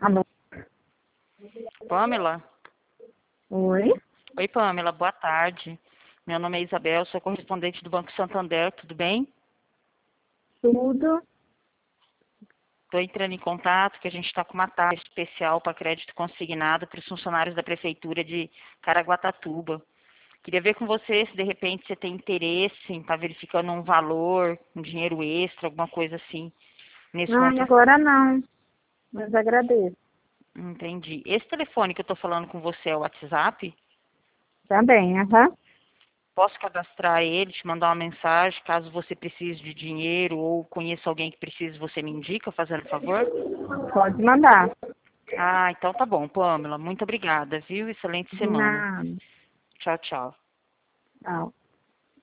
Alô? Pamela? Oi? Oi, Pamela, boa tarde. Meu nome é Isabel, sou correspondente do Banco Santander, tudo bem? Tudo? Estou entrando em contato que a gente está com uma taxa especial para crédito consignado para os funcionários da Prefeitura de Caraguatatuba. Queria ver com você se de repente você tem interesse em estar verificando um valor, um dinheiro extra, alguma coisa assim, nesse Ai, conto. agora não, mas agradeço. Entendi. Esse telefone que eu estou falando com você é o WhatsApp? Tá bem, aham. Posso cadastrar ele, te mandar uma mensagem, caso você precise de dinheiro ou conheça alguém que precise, você me indica, fazendo favor? Pode mandar. Ah, então tá bom, Pamela. Muito obrigada, viu? Excelente De semana. nada. Tchau, tchau. Tchau.